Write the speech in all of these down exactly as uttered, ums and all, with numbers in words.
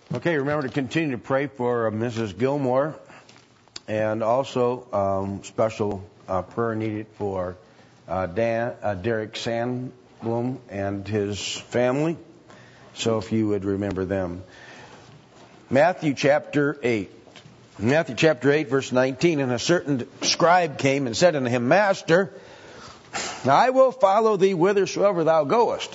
Okay, remember to continue to pray for uh, Missus Gilmore, and also um, special uh, prayer needed for uh, Dan, uh, Derek Sandblom and his family. So if you would remember them. Matthew chapter eight. Matthew chapter eight, verse nineteen. And a certain scribe came and said unto him, Master, I will follow thee whithersoever thou goest.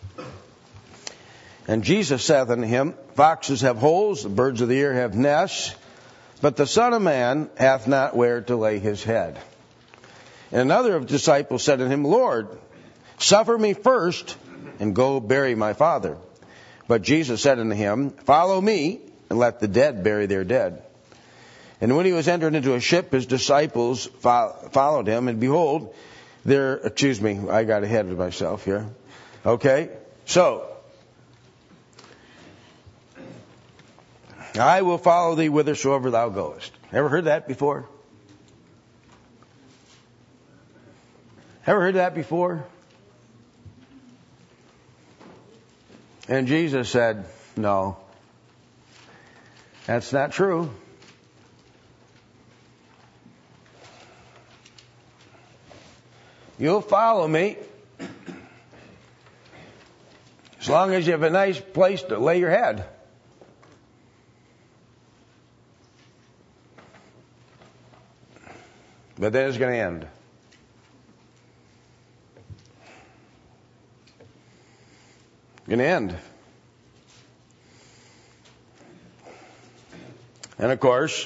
And Jesus saith unto him, Foxes have holes, the birds of the air have nests, but the Son of Man hath not where to lay his head. And another of the disciples said unto him, Lord, suffer me first, and go bury my father. But Jesus said unto him, Follow me, and let the dead bury their dead. And when he was entered into a ship, his disciples fo- followed him, and behold, there, excuse me, I got ahead of myself here. Okay, so, I will follow thee whithersoever thou goest. Ever heard that before? Ever heard that before? And Jesus said, no, that's not true. You'll follow me as long as you have a nice place to lay your head. But then it's going to end. Going to end. And of course,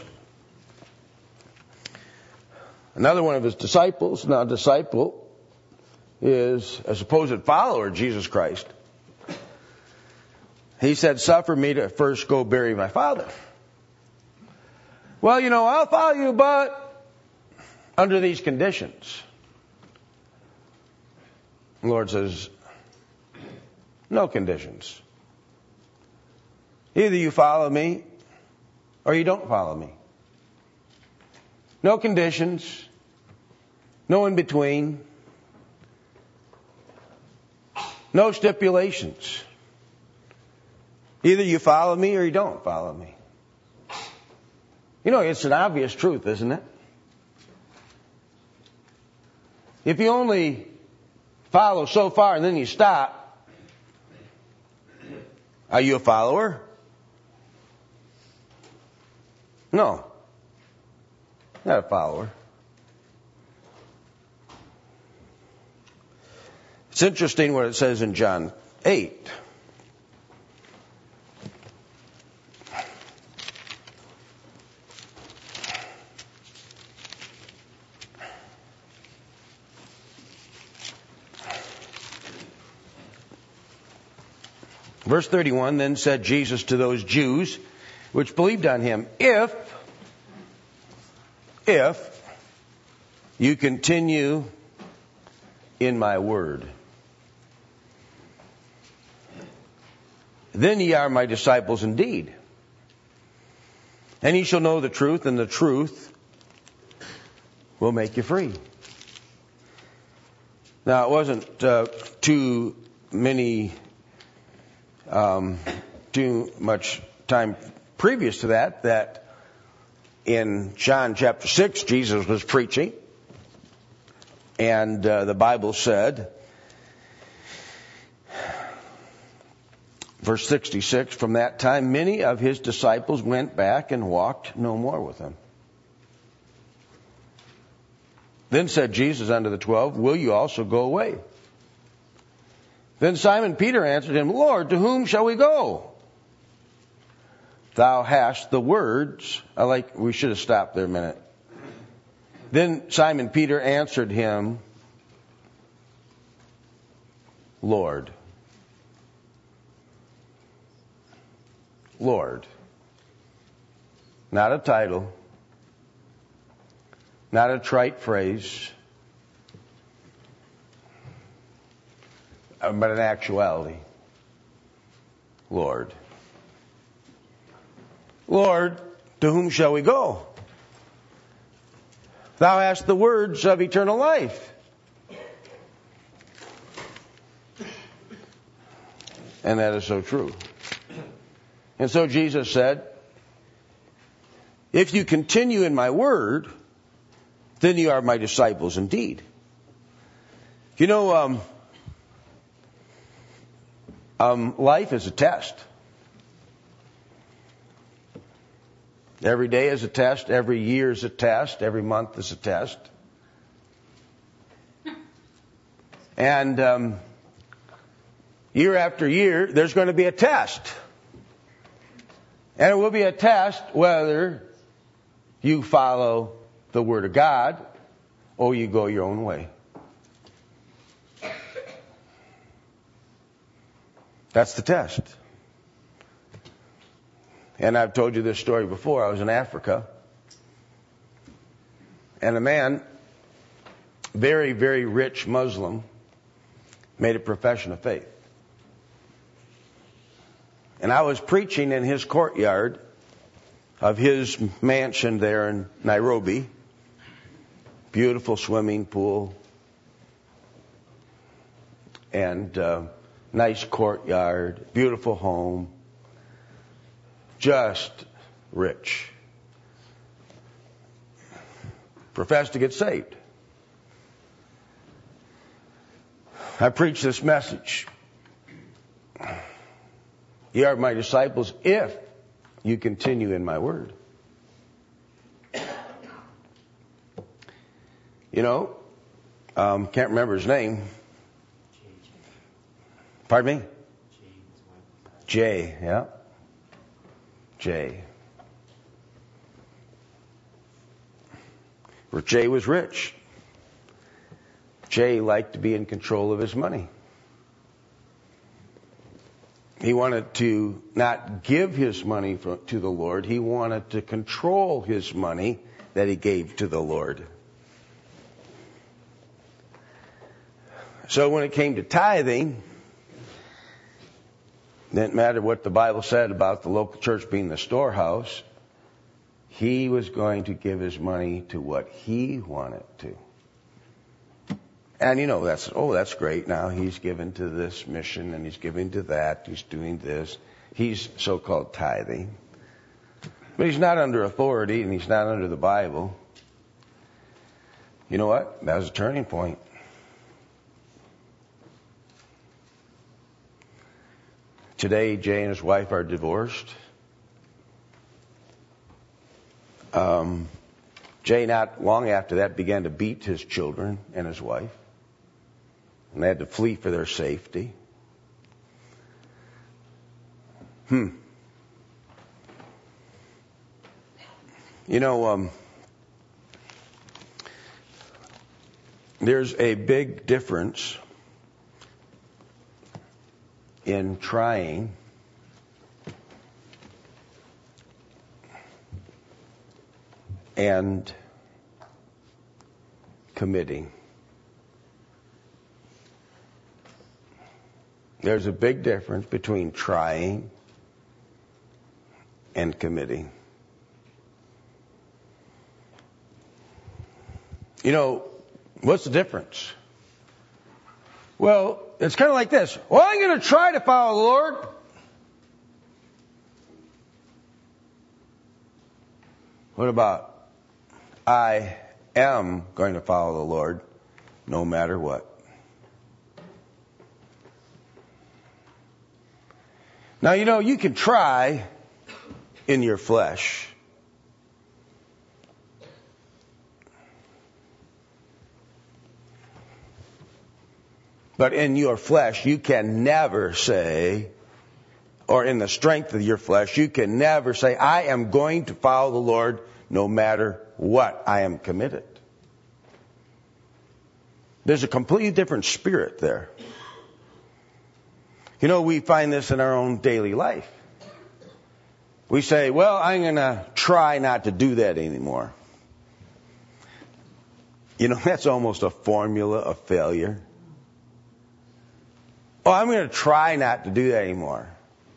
another one of his disciples, now a disciple, is a supposed follower of Jesus Christ. He said, Suffer me to first go bury my father. Well, you know, I'll follow you, but under these conditions. The Lord says, no conditions. Either you follow me or you don't follow me. No conditions. No in between. No stipulations. Either you follow me or you don't follow me. You know, it's an obvious truth, isn't it? If you only follow so far and then you stop, are you a follower? No. Not a follower. It's interesting what it says in John eight. Verse thirty-one, then said Jesus to those Jews which believed on him, If, if you continue in my word, then ye are my disciples indeed. And ye shall know the truth, and the truth will make you free. Now, it wasn't uh, too many... Um, too much time previous to that, that in John chapter six, Jesus was preaching, and uh, the Bible said, verse sixty-six, from that time many of his disciples went back and walked no more with him. Then said Jesus unto the twelve, Will you also go away? Then Simon Peter answered him, Lord, to whom shall we go? Thou hast the words. I like, we should have stopped there a minute. Then Simon Peter answered him, Lord. Lord. Not a title. Not a trite phrase. But in actuality, Lord. Lord, to whom shall we go? Thou hast the words of eternal life. And that is so true. And so Jesus said, if you continue in my word, then you are my disciples indeed. You know, um, um, life is a test. Every day is a test. Every year is a test. Every month is a test. And um, year after year, there's going to be a test. And it will be a test whether you follow the Word of God or you go your own way. That's the test. And I've told you this story before. I was in Africa. And a man, very, very rich Muslim, made a profession of faith. And I was preaching in his courtyard of his mansion there in Nairobi. Beautiful swimming pool. And uh, nice courtyard. Beautiful home. Just rich. Professed to get saved. I preach this message. Ye are my disciples if you continue in my word. You know, um, can't remember his name. Pardon me? Jay, yeah. Jay. Where Jay was rich. Jay liked to be in control of his money. He wanted to not give his money to the Lord. He wanted to control his money that he gave to the Lord. So when it came to tithing, it didn't matter what the Bible said about the local church being the storehouse. He was going to give his money to what he wanted to. And you know, that's, oh, that's great. Now he's given to this mission and he's giving to that. He's doing this. He's so-called tithing. But he's not under authority and he's not under the Bible. You know what? That was a turning point. Today, Jay and his wife are divorced. Um, Jay, not long after that, began to beat his children and his wife. And they had to flee for their safety. Hmm. You know, um, there's a big difference in trying and committing. There's a big difference between trying and committing. You know, what's the difference? Well, it's kind of like this. Well, I'm going to try to follow the Lord. What about I am going to follow the Lord no matter what? Now, you know, you can try in your flesh. But in your flesh, you can never say, or in the strength of your flesh, you can never say, I am going to follow the Lord no matter what. I am committed. There's a completely different spirit there. You know, we find this in our own daily life. We say, well, I'm going to try not to do that anymore. You know, that's almost a formula of failure. Oh, I'm going to try not to do that anymore.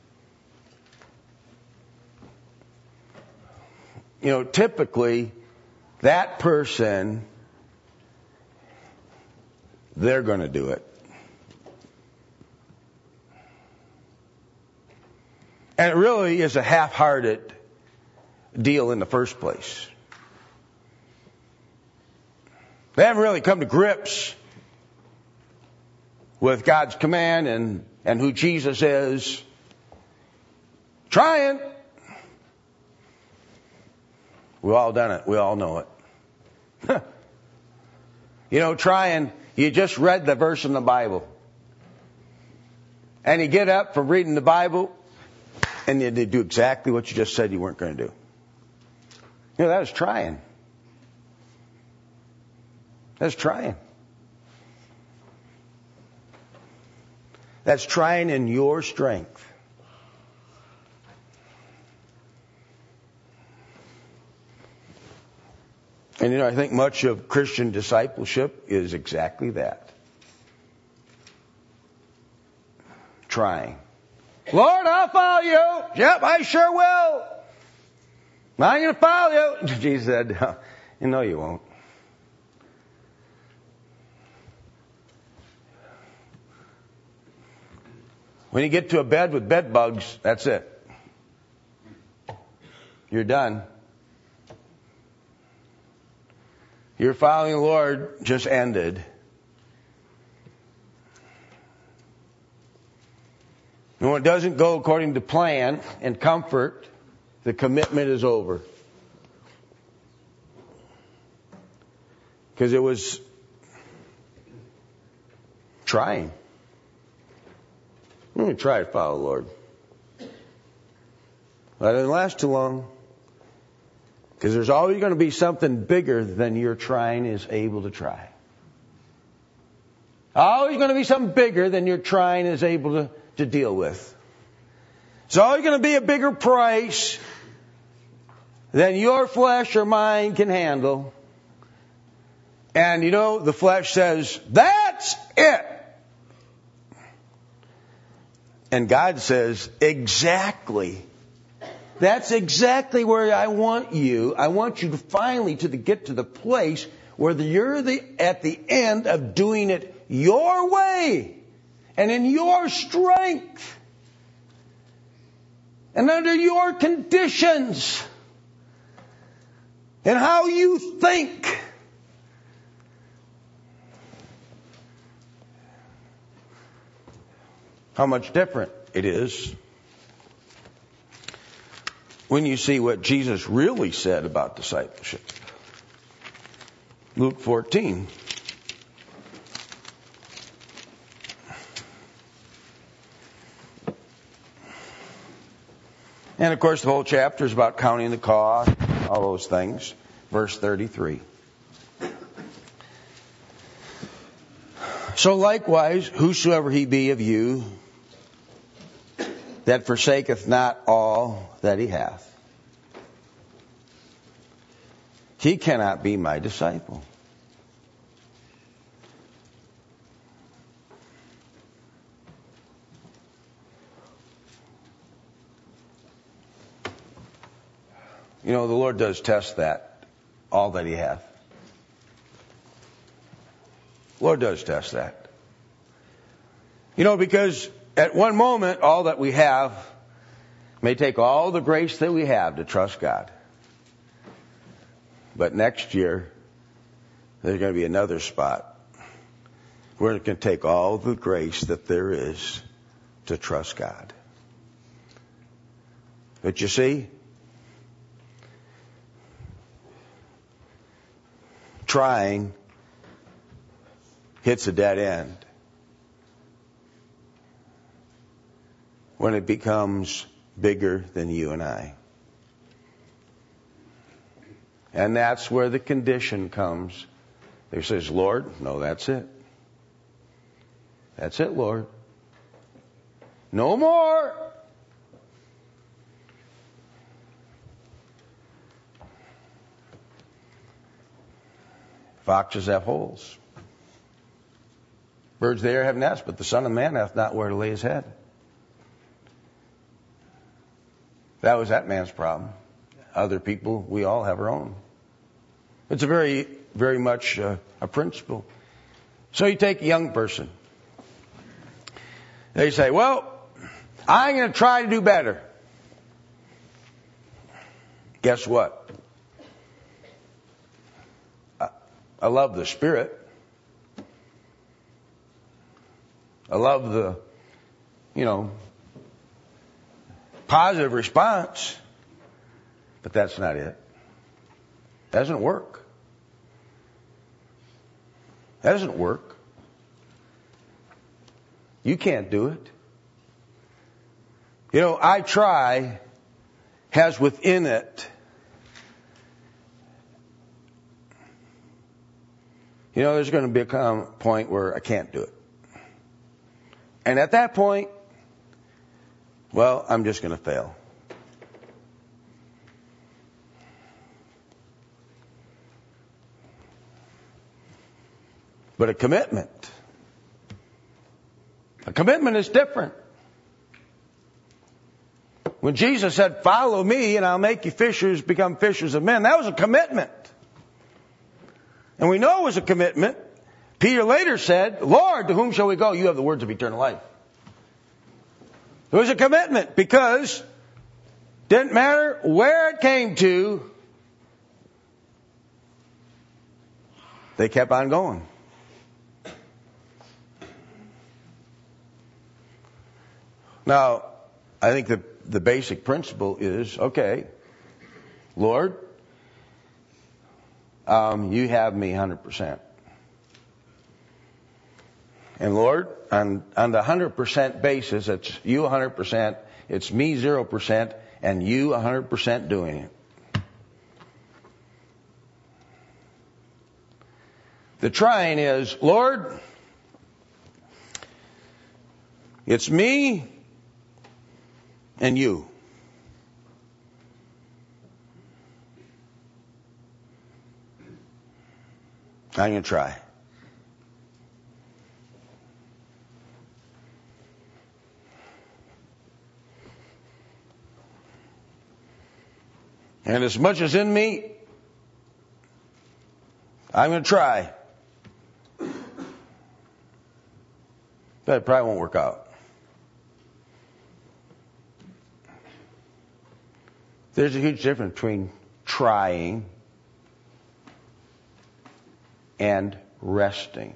You know, typically, that person, they're going to do it. And it really is a half-hearted deal in the first place. They haven't really come to grips with God's command and, and who Jesus is. Trying. We've all done it. We all know it. You know, trying, you just read the verse in the Bible. And you get up from reading the Bible, and you do exactly what you just said you weren't going to do. You know, that was trying. That's trying. That's trying in your strength. And you know, I think much of Christian discipleship is exactly that. Trying. Lord, I'll follow you. Yep, I sure will. I'm going to follow you. Jesus said, you know you won't. When you get to a bed with bed bugs, that's it. You're done. Your following the Lord just ended. And when it doesn't go according to plan and comfort, the commitment is over. Because it was trying. I'm going to try to follow the Lord. But it didn't last too long. Because there's always going to be something bigger than your trying is able to try. Always going to be something bigger than your trying is able to, to deal with. It's always going to be a bigger price than your flesh or mind can handle. And you know, the flesh says, that's it. And God says, exactly. That's exactly where I want you. I want you to finally to the, get to the place where you're the, at the end of doing it your way and in your strength and under your conditions and how you think. How much different it is when you see what Jesus really said about discipleship. Luke fourteen. And of course the whole chapter is about counting the cost, all those things. Verse thirty-three. So likewise, whosoever he be of you that forsaketh not all that he hath, he cannot be my disciple. You know, the Lord does test that, all that he hath. The Lord does test that. You know, because at one moment, all that we have may take all the grace that we have to trust God. But next year, there's going to be another spot where it can take all the grace that there is to trust God. But you see, trying hits a dead end when it becomes bigger than you and I. And that's where the condition comes. There says, Lord, no, that's it. That's it, Lord. No more. Foxes have holes. Birds of the air have nests, but the Son of Man hath not where to lay his head. That was that man's problem. Other people, we all have our own. It's a very, very much uh, a principle. So you take a young person. They say, well, I'm going to try to do better. guess what? I, I love the Spirit. I love the, you know, positive response. But that's not it. Doesn't work. That doesn't work. You can't do it. You know, I try has within it, you know, there's going to become a point where I can't do it. And at that point, well, I'm just going to fail. But a commitment, a commitment is different. When Jesus said, follow me and I'll make you fishers, become fishers of men, that was a commitment. And we know it was a commitment. Peter later said, Lord, to whom shall we go? You have the words of eternal life. It was a commitment because it didn't matter where it came to, they kept on going. Now, I think the, the basic principle is, okay, Lord, um, you have me one hundred percent. And Lord, on, on the one hundred percent basis, it's you one hundred percent, it's me zero percent, and you one hundred percent doing it. The trying is, Lord, it's me and you. I'm going to try. And as much as in me, I'm going to try. But it probably won't work out. There's a huge difference between trying and resting.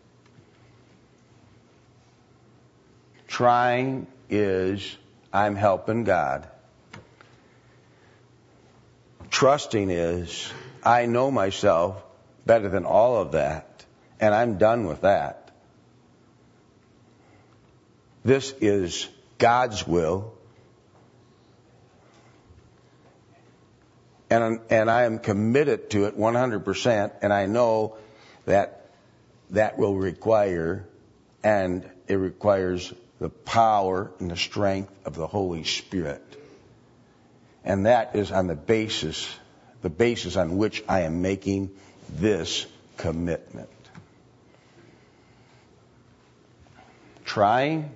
Trying is I'm helping God. Trusting is I know myself better than all of that, and I'm done with that. This is God's will. And, and I am committed to it one hundred percent, and I know that that will require, and it requires the power and the strength of the Holy Spirit. And that is on the basis, the basis on which I am making this commitment. Trying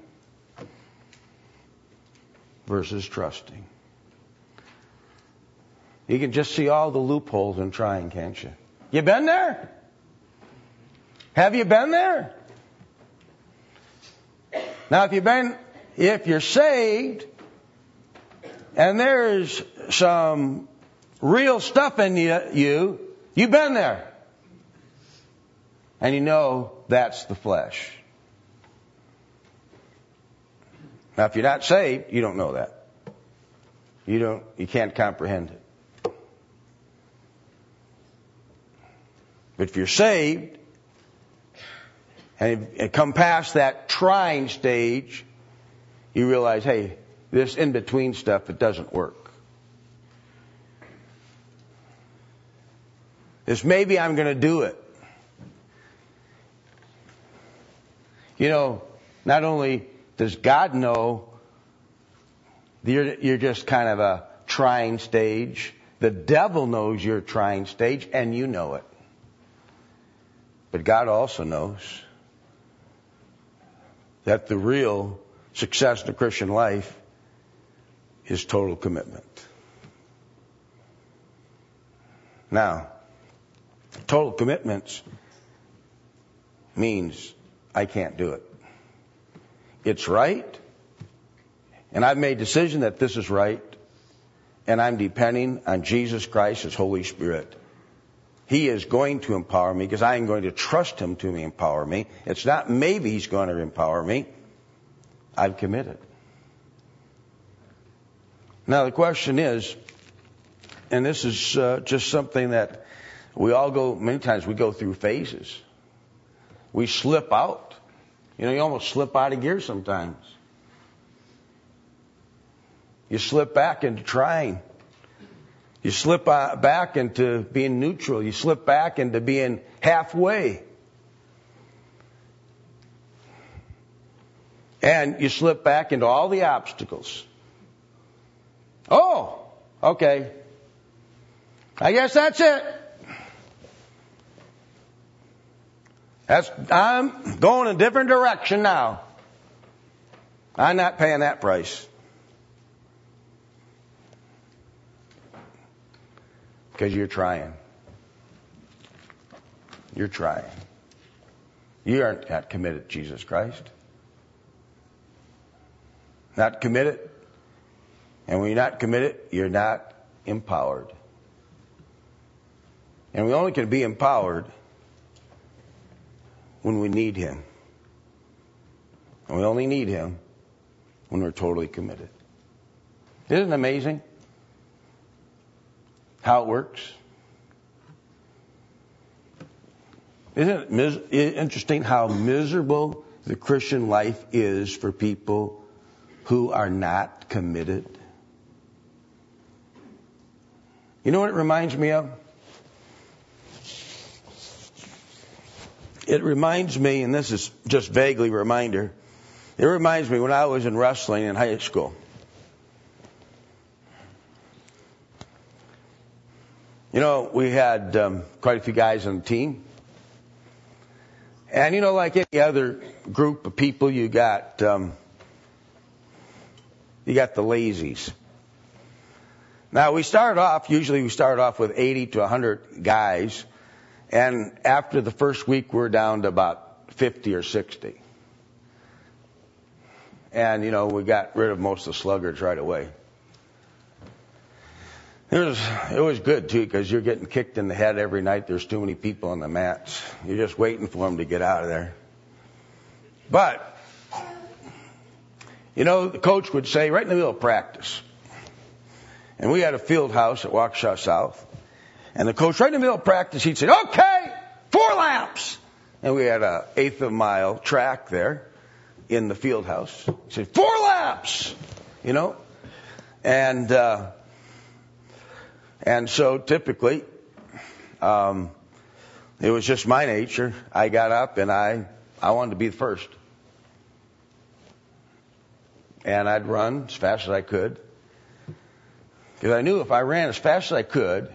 versus trusting. You can just see all the loopholes in trying, can't you? You been there? Have you been there? Now, if you've been, if you're saved, and there's some real stuff in you, you, you've been there. And you know that's the flesh. Now, if you're not saved, you don't know that. You don't, you can't comprehend it. But if you're saved, and you come past that trying stage, you realize, hey, this in-between stuff, it doesn't work. This maybe I'm going to do it. You know, not only does God know you're, you're just kind of a trying stage, the devil knows you're a trying stage, and you know it. But God also knows that the real success in the Christian life is total commitment. Now, total commitments means I can't do it. It's right, and I've made a decision that this is right, and I'm depending on Jesus Christ, His Holy Spirit. He is going to empower me because I am going to trust Him to empower me. It's not maybe He's going to empower me. I've committed. Now the question is, and this is uh, just something that we all go, many times we go through phases. We slip out. You know, you almost slip out of gear sometimes. You slip back into trying. You slip back into being neutral. You slip back into being halfway. And you slip back into all the obstacles. Oh, okay. I guess that's it. That's, I'm going a different direction now. I'm not paying that price. Because you're trying. You're trying. You aren't not committed to Jesus Christ. Not committed. And when you're not committed, you're not empowered. And we only can be empowered when we need Him. And we only need Him when we're totally committed. Isn't it amazing how it works? Isn't it mis- interesting how miserable the Christian life is for people who are not committed? You know what it reminds me of? It reminds me, and this is just vaguely a reminder, it reminds me when I was in wrestling in high school. You know, we had um, quite a few guys on the team. And, you know, like any other group of people, you got um, you got the lazies. Now, we start off, usually we start off with eighty to one hundred guys. And after the first week, we're down to about fifty or sixty. And, you know, we got rid of most of the sluggards right away. It was, it was good, too, because you're getting kicked in the head every night. There's too many people on the mats. You're just waiting for them to get out of there. But, you know, the coach would say, right in the middle of practice, and we had a field house at Waukesha South, and the coach, right in the middle of practice, he'd say, okay, four laps. And we had a eighth of a mile track there in the field house. He said, four laps, you know. And uh, and so typically, um, it was just my nature. I got up and I, I wanted to be the first. And I'd run as fast as I could. Because I knew if I ran as fast as I could,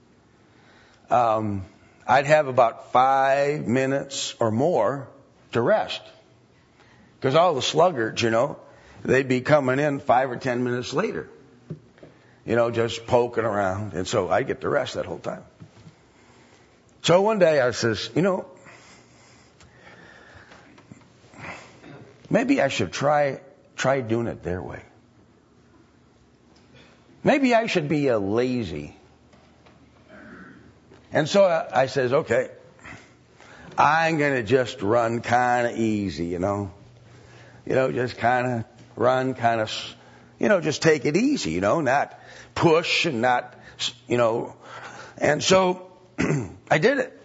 Um, I'd have about five minutes or more to rest. Because all the sluggards, you know, they'd be coming in five or ten minutes later. You know, just poking around. And so I'd get to rest that whole time. So one day I says, you know, maybe I should try, try doing it their way. Maybe I should be a lazy. And so I, I says, okay, I'm going to just run kind of easy, you know. You know, just kind of run, kind of, you know, just take it easy, you know, not push and not, you know. And so I did it.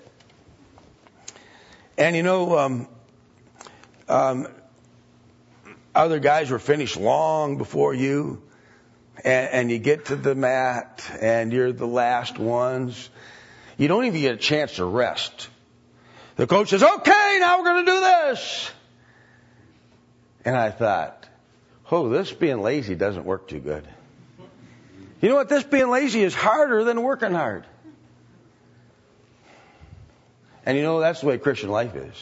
And, you know, um, um, other guys were finished long before you. And, and you get to the mat and you're the last ones. You don't even get a chance to rest. The coach says, okay, now we're going to do this. And I thought, oh, this being lazy doesn't work too good. You know what? This being lazy is harder than working hard. And you know, that's the way Christian life is.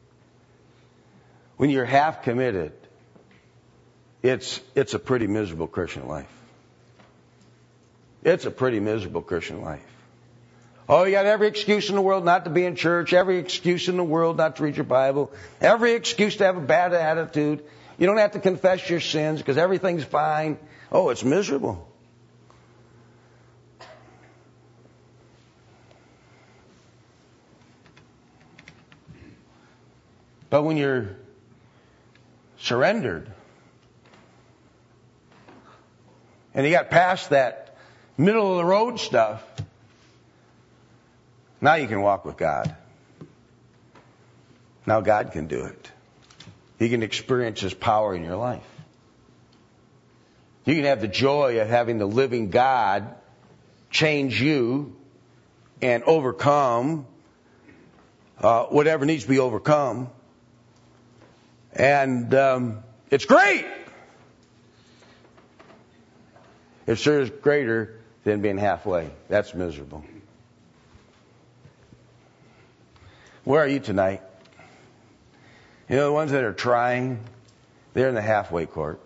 When you're half committed, it's, it's a pretty miserable Christian life. It's a pretty miserable Christian life. Oh, you got every excuse in the world not to be in church, every excuse in the world not to read your Bible, every excuse to have a bad attitude. You don't have to confess your sins because everything's fine. Oh, it's miserable. But when you're surrendered, and you got past that middle of the road stuff, now you can walk with God. Now God can do it. You can experience His power in your life. You can have the joy of having the living God change you and overcome uh, whatever needs to be overcome. And um, it's great. It sure is greater than being halfway. That's miserable. Where are you tonight? You know, the ones that are trying, they're in the halfway court.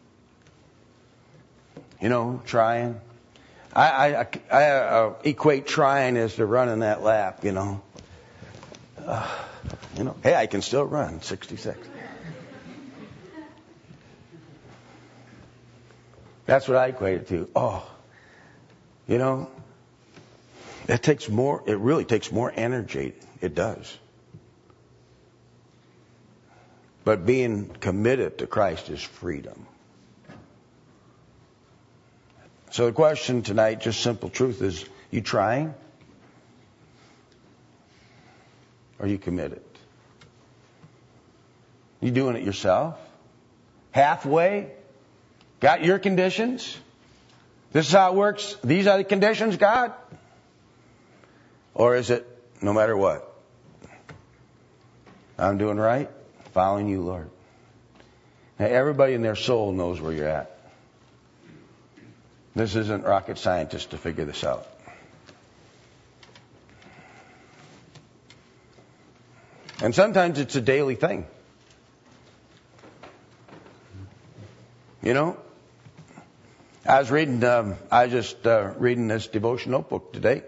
You know, trying. I, I, I uh, equate trying as to running that lap, you know. Uh, you know, hey, I can still run sixty-six. That's what I equate it to. Oh, you know, it takes more, it really takes more energy. It does. But being committed to Christ is freedom. So the question tonight, just simple truth, is you trying? Or are you committed? You doing it yourself? Halfway? Got your conditions? This is how it works? These are the conditions, God? Or is it, no matter what, I'm doing right, following you, Lord? Now, everybody in their soul knows where you're at. This isn't rocket scientists to figure this out. And sometimes it's a daily thing. You know, I was reading, um, I was just uh, reading this devotion notebook today.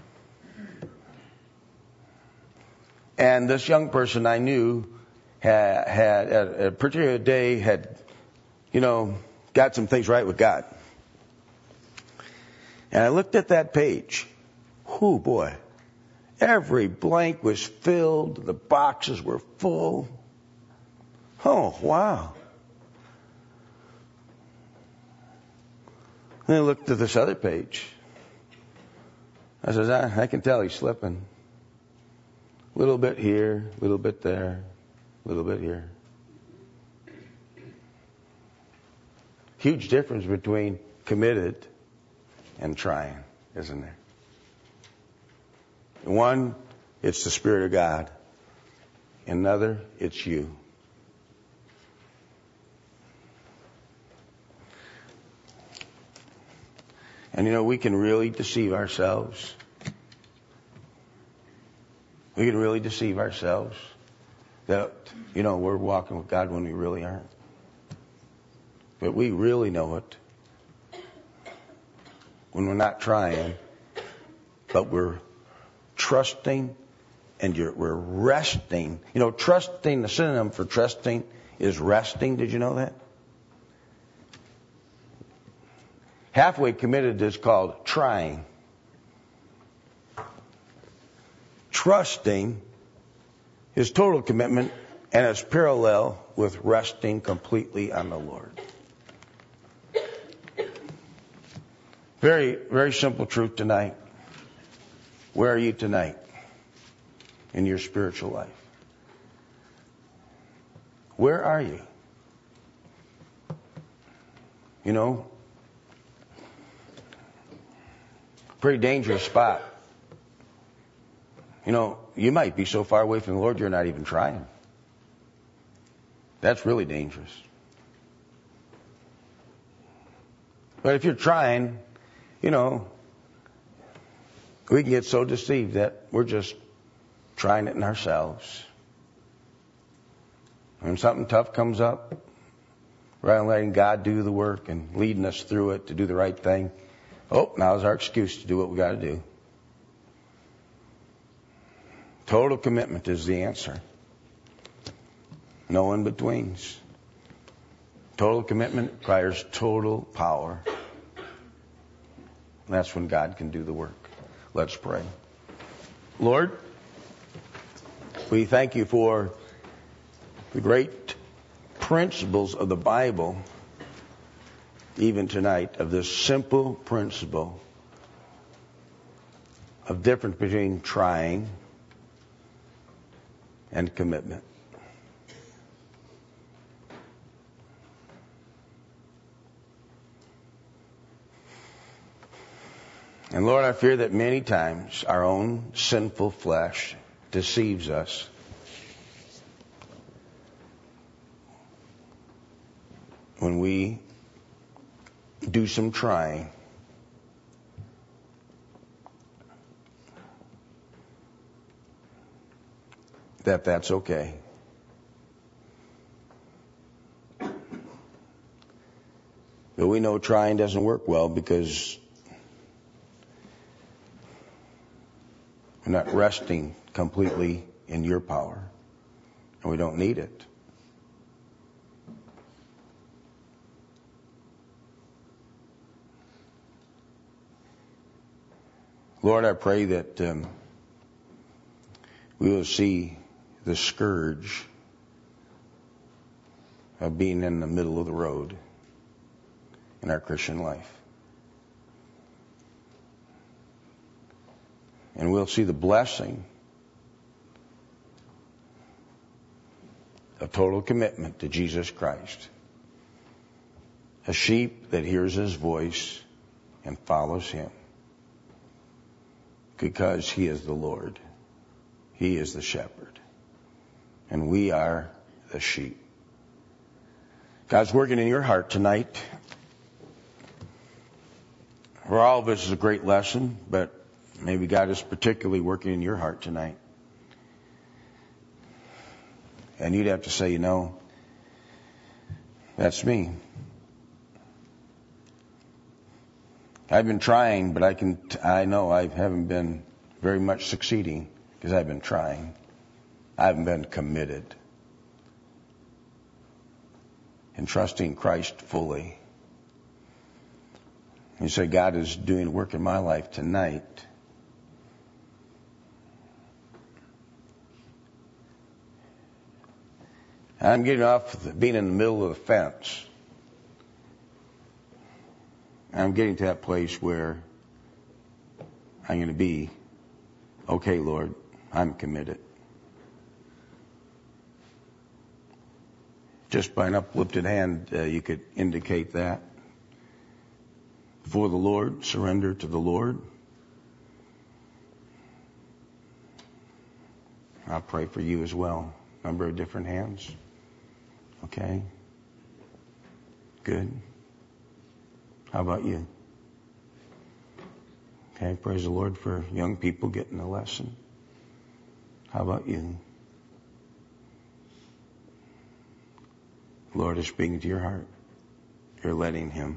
And this young person I knew had, had at a particular day had, you know, got some things right with God. And I looked at that page. Whoo, boy. Every blank was filled. The boxes were full. Oh, wow. Then I looked at this other page. I says, I, I can tell he's slipping. A little bit here, a little bit there, a little bit here. Huge difference between committed and trying, isn't there? One, it's the Spirit of God. Another, it's you. And you know, we can really deceive ourselves. We can really deceive ourselves that, you know, we're walking with God when we really aren't. But we really know it when we're not trying, but we're trusting and you're, we're resting. You know, trusting, the synonym for trusting is resting. Did you know that? Halfway committed is called trying. Trusting is total commitment, and it's parallel with resting completely on the Lord. Very, very simple truth tonight. Where are you tonight in your spiritual life? Where are you? You know, pretty dangerous spot. You know, you might be so far away from the Lord you're not even trying. That's really dangerous. But if you're trying, you know, we can get so deceived that we're just trying it in ourselves. When something tough comes up, rather than letting God do the work and leading us through it to do the right thing, oh, now's our excuse to do what we got to do. Total commitment is the answer. No in-betweens. Total commitment requires total power. And that's when God can do the work. Let's pray. Lord, we thank you for the great principles of the Bible, even tonight, of this simple principle of difference between trying and commitment. And Lord, I fear that many times our own sinful flesh deceives us. When we do some trying, that that's okay. But we know trying doesn't work well because we're not resting completely in your power, and we don't need it. Lord, I pray that um, we will see the scourge of being in the middle of the road in our Christian life. And we'll see the blessing of total commitment to Jesus Christ. A sheep that hears his voice and follows him. Because he is the Lord. He is the shepherd. And we are the sheep. God's working in your heart tonight. For all of us is a great lesson, but maybe God is particularly working in your heart tonight. And you'd have to say, you know, that's me. I've been trying, but I can, I know I haven't been very much succeeding because I've been trying. I haven't been committed in trusting Christ fully. You say, God is doing work in my life tonight. I'm getting off being in the middle of the fence. I'm getting to that place where I'm going to be, okay, Lord, I'm committed. Just by an uplifted hand, uh, you could indicate that. For the Lord, surrender to the Lord. I'll pray for you as well. Number of different hands. Okay. Good. How about you? Okay, praise the Lord for young people getting the lesson. How about you? Lord is speaking to your heart. You're letting him.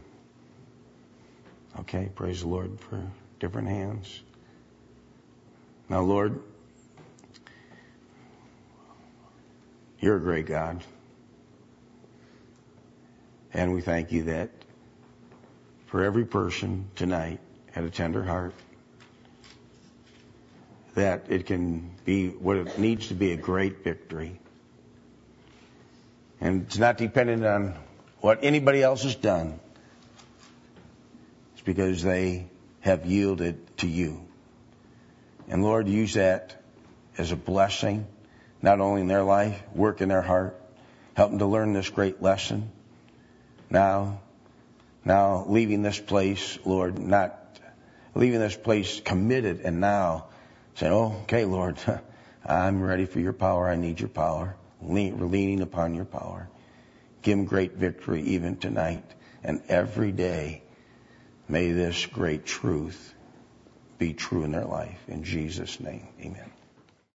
Okay, praise the Lord for different hands. Now, Lord, you're a great God. And we thank you that for every person tonight had a tender heart, that it can be what it needs to be, a great victory. And it's not dependent on what anybody else has done. It's because they have yielded to you. And Lord, use that as a blessing, not only in their life, work in their heart, help them to learn this great lesson. Now, now leaving this place, Lord, not leaving this place committed, and now saying, oh, okay, Lord, I'm ready for your power. I need your power. Lean, leaning upon your power. Give them great victory even tonight and every day. May this great truth be true in their life. In Jesus' name, amen.